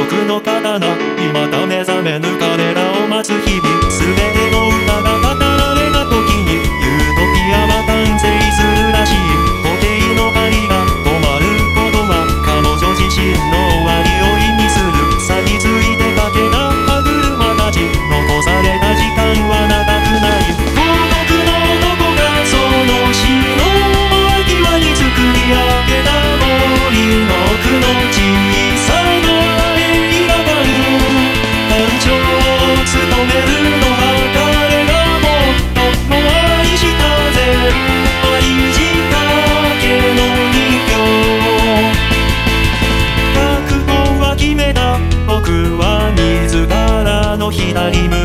毒の刀、未だ目覚めぬ彼らを待つ日々。全ての歌が語られた時にユートピアは完成するらしい。時計の針が止まることは彼女自身の終わりを意味する。錆びついてかけた歯車たち、残された時間は長くない。孤独の男がその死の際に作り上げた森の奥の小さな映画館。館長を務めるのは彼が最も愛したぜ。愛仕掛けの人形。覚悟は決めた。僕は自らの左胸